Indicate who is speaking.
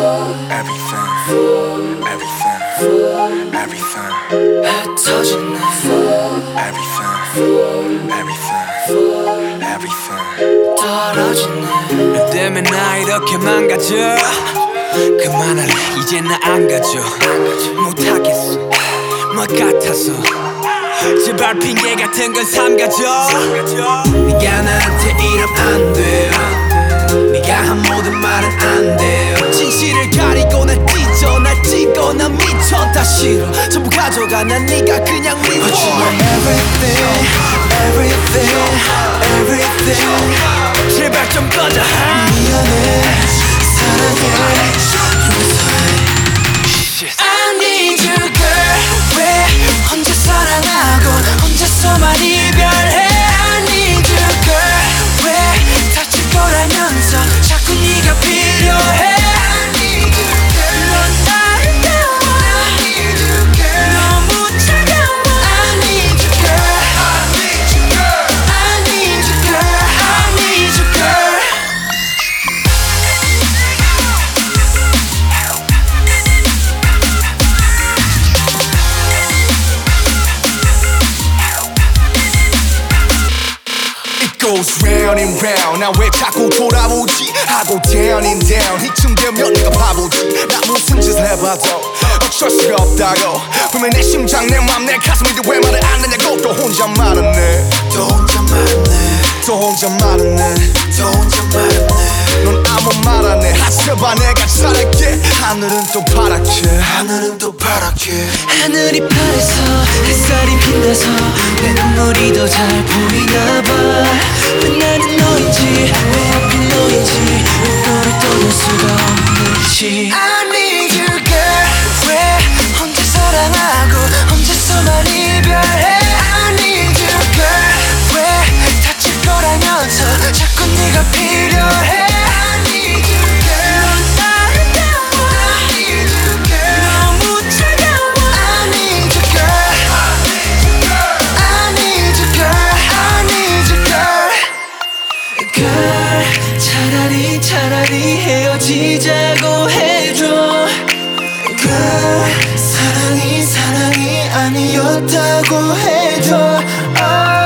Speaker 1: Everything, everything
Speaker 2: 터지네
Speaker 1: everything
Speaker 2: 떨어지네 너 때문에 나 이렇게 망가져 그만할래 이제 나 안 가져 못하겠어 뭐 같아서 제발 핑계 같은 건 삼가져 네가 나한테 이러면 안 돼요 네가 한 모든 말은 안 돼요 진실을 가리고 날 찢어 날 찍어 난 미쳐 다 싫어 전부 가져가 난 네가 그냥 미워 But you are everything everything everything 제발 좀 꺼져 미안해 사랑해 용서해 I need you girl 왜 혼자 사랑하고 혼자서만 이별해 I need you girl 왜 다칠 거라면서 자꾸 네가 필요해 I need you girl 넌 아름다워 I need you girl 너무 차가워 I need you girl I need you girl I need you girl I need you girl
Speaker 3: goes round and round 나 왜 자꾸 돌아오지 하고 down and down 이쯤 되면 내가 바보지 나 무슨 짓을 해봐도 어쩔 수가 없다고 분명 내 심장 내 맘 내 가슴인데 왜 말을 안 하냐고 또 혼자 말았네
Speaker 2: 또 혼자 말았네
Speaker 3: 또 혼자 말았네
Speaker 2: 또 혼자 말았네
Speaker 3: 넌 아무 말 안 해 하셔봐 내가 잘할게 하늘은 또 파랗게
Speaker 2: 하늘은 또 파랗게 하늘이 파래서 햇살이 빛나서 내 눈물이 더 잘 보이나 봐왜 나는 너인지 왜 하필 너인지 왜 너를 떠날 수가 없는지 I need you girl 왜 혼자 사랑하고 혼자서만 이별해 I need you girl 왜 다칠 거라면서 자꾸 네가 필요해 I need you girl 넌 아름다워 I need you girl 너무 차가워 I need you girl I need you girl I need you girl girl 차라리 헤어지자고 해줘 girl 사랑이 아니었다고 해줘